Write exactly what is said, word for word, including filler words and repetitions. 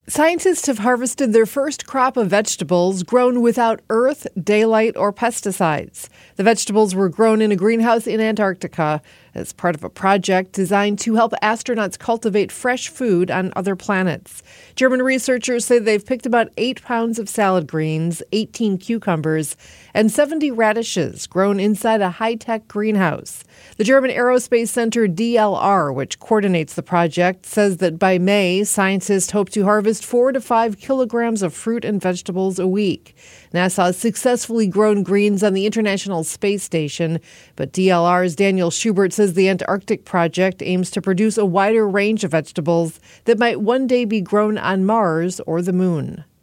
Scientists have harvested their first crop of vegetables grown without earth, daylight, or pesticides. The vegetables were grown in a greenhouse in Antarctica as part of a project designed to help astronauts cultivate fresh food on other planets. German researchers say they've picked about eight pounds of salad greens, eighteen cucumbers, and seventy radishes grown inside a high-tech greenhouse. The German Aerospace Center D L R, which coordinates the project, says that by May, scientists hope to harvest four to five kilograms of fruit and vegetables a week. NASA has successfully grown greens on the International Space Station, but D L R's Daniel Schubert says the Antarctic project aims to produce a wider range of vegetables that might one day be grown on Mars or the Moon.